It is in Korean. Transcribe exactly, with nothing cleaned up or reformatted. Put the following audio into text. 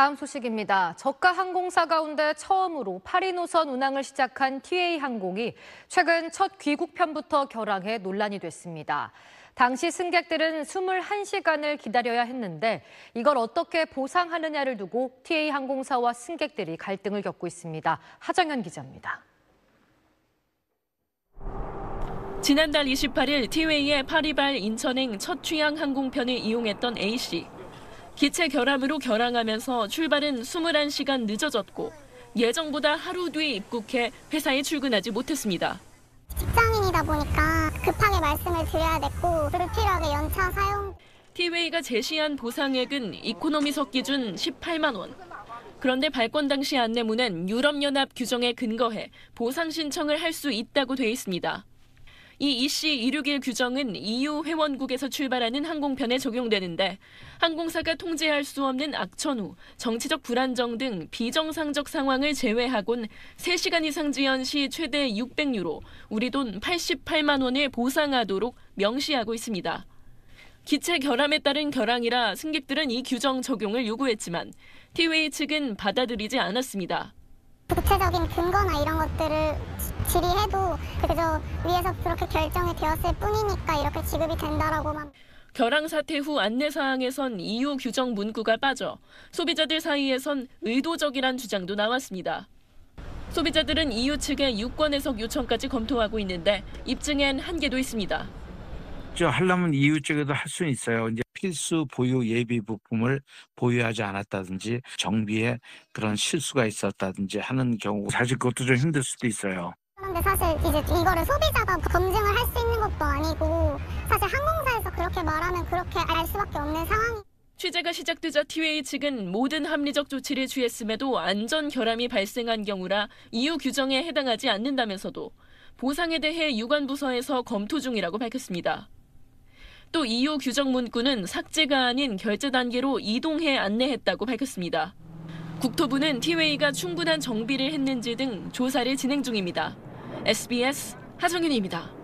다음 소식입니다. 저가 항공사 가운데 처음으로 파리 노선 운항을 시작한 티웨이항공이 최근 첫 귀국편부터 결항해 논란이 됐습니다. 당시 승객들은 이십일 시간을 기다려야 했는데 이걸 어떻게 보상하느냐를 두고 티웨이항공사와 승객들이 갈등을 겪고 있습니다. 하정현 기자입니다. 지난달 이십팔일 티웨이의 파리발 인천행 첫 취항 항공편을 이용했던 A씨. 기체 결함으로 결항하면서 출발은 이십일 시간 늦어졌고 예정보다 하루 뒤 입국해 회사에 출근하지 못했습니다. 직장인이다 보니까 급하게 말씀을 드려야 됐고 불필요하게 연차 사용. 티웨이가 제시한 보상액은 이코노미석 기준 십팔만 원. 그런데 발권 당시 안내문엔 유럽연합 규정에 근거해 보상 신청을 할 수 있다고 돼 있습니다. 이 이씨 이백육십일 규정은 이유 회원국에서 출발하는 항공편에 적용되는데 항공사가 통제할 수 없는 악천 후, 정치적 불안정 등 비정상적 상황을 제외하곤 세 시간 이상 지연 시 최대 육백 유로, 우리 돈 팔십팔만 원을 보상하도록 명시하고 있습니다. 기체 결함에 따른 결항이라 승객들은 이 규정 적용을 요구했지만 티웨이 측은 받아들이지 않았습니다. 구체적인 근거나 이런 것들을 질의해도 그저 위에서 그렇게 결정이 되었을 뿐이니까 이렇게 지급이 된다라고만. 결항 사태 후 안내사항에선 이유 규정 문구가 빠져 소비자들 사이에선 의도적이란 주장도 나왔습니다. 소비자들은 이유 측의 유권 해석 요청까지 검토하고 있는데 입증엔 한계도 있습니다. 하려면 이유 쪽에도 할 수는 있어요. 이제 필수 보유 예비 부품을 보유하지 않았다든지 정비에 그런 실수가 있었다든지 하는 경우 사실 그것도 좀 힘들 수도 있어요. 그런데 사실 이제 이거를 소비자가 검증을 할 수 있는 것도 아니고 사실 항공사에서 그렇게 말하면 그렇게 알 수밖에 없는 상황이. 취재가 시작되자 티웨이 측은 모든 합리적 조치를 취했음에도 안전 결함이 발생한 경우라 이유 규정에 해당하지 않는다면서도 보상에 대해 유관부서에서 검토 중이라고 밝혔습니다. 또 이유 규정 문구는 삭제가 아닌 결제 단계로 이동해 안내했다고 밝혔습니다. 국토부는 티웨이가 충분한 정비를 했는지 등 조사를 진행 중입니다. 에스비에스 하정윤입니다.